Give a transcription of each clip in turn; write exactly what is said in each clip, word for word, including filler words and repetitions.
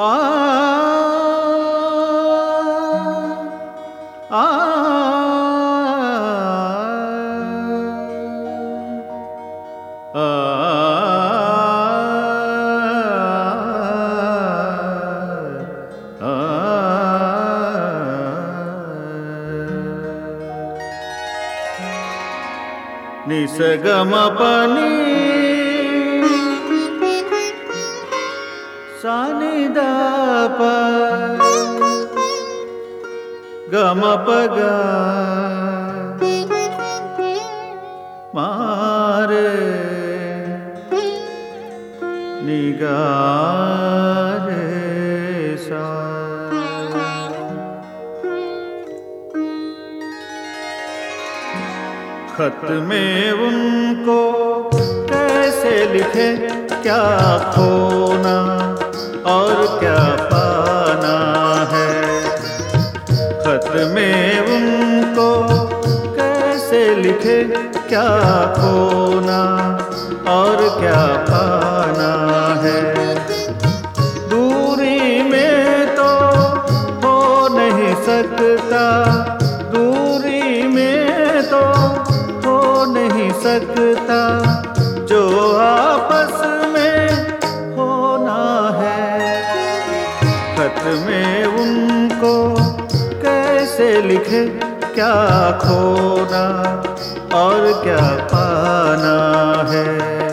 आ आ निसगमपनि सानिदाप गमपग मारे निगारे सा। खत में उनको कैसे लिखे, क्या खोना और क्या पाना है। खत में उनको कैसे लिखे, क्या खोना और क्या पाना है। दूरी में तो हो नहीं सकता, दूरी में तो हो नहीं सकता, जो आपस में होना है। खत में उनको कैसे लिखे, क्या खोना और क्या पाना है।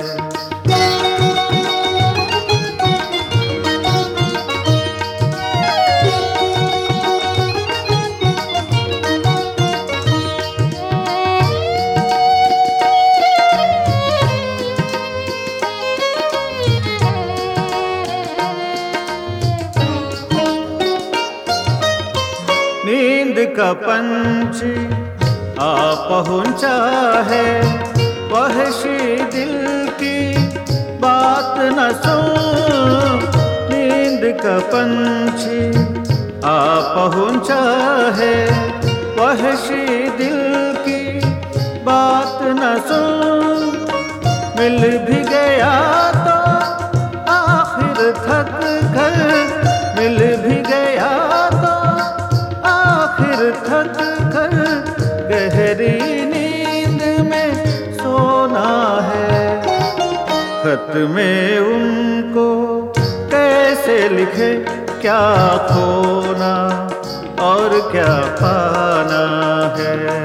नींद का पंछी आ पहुँचा है, वहशी दिल की बात न सुन। नींद का पंछी आ पहुँचा है, वहशी दिल की बात न सुन। मिल भी गया तो आखिर थक कर, मिल भी गया तो आखिर थक कर गहरी नींद में सोना है। खत में उनको कैसे लिखे, क्या खोना और क्या पाना है।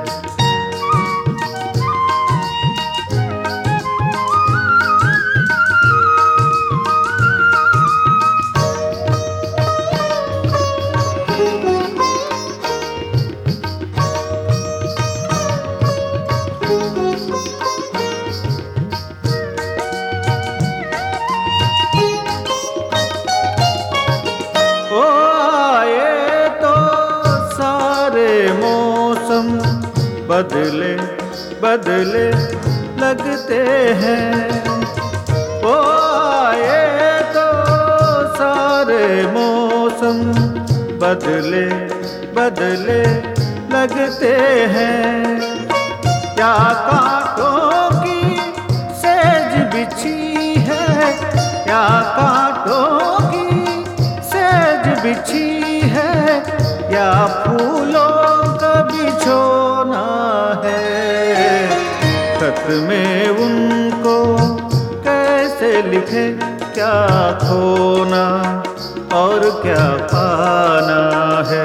बदले बदले लगते हैं, ओ आए तो सारे मौसम बदले बदले लगते हैं। क्या कांटों की सेज बिछी है, क्या कांटों की सेज बिछी है, या फूलों का बिछोना है। खत में उनको कैसे लिखे, क्या खोना और क्या पाना है।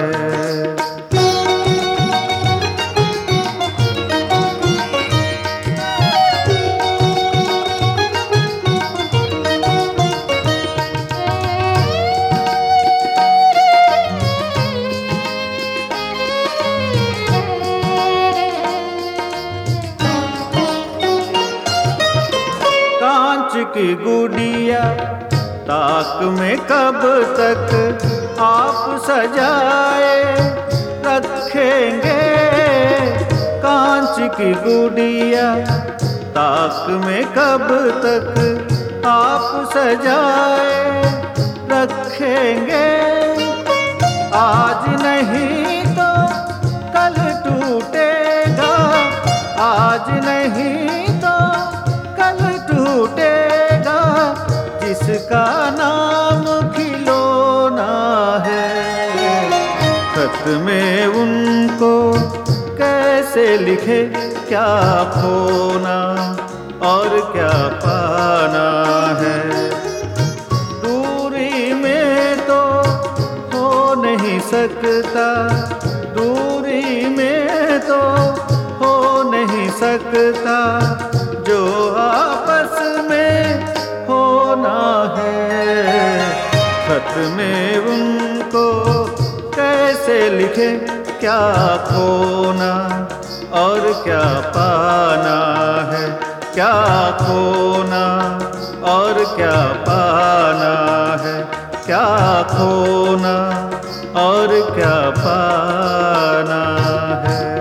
की गुड़िया ताक में कब तक आप सजाए रखेंगे। कांच की गुड़िया ताक में कब तक आप सजाए रखेंगे। आज नहीं तो कल टूटेगा, आज नहीं तो कल टूटेगा, जिसका नाम खिलौना कैसे लिखे क्या खोना और क्या पाना है। दूरी में तो हो नहीं सकता, दूरी में तो हो नहीं सकता, जो आपस में होना है। खत में उनको कैसे लिखे क्या खोना और क्या पाना है, क्या खोना और क्या पाना है, क्या खोना और क्या पाना है।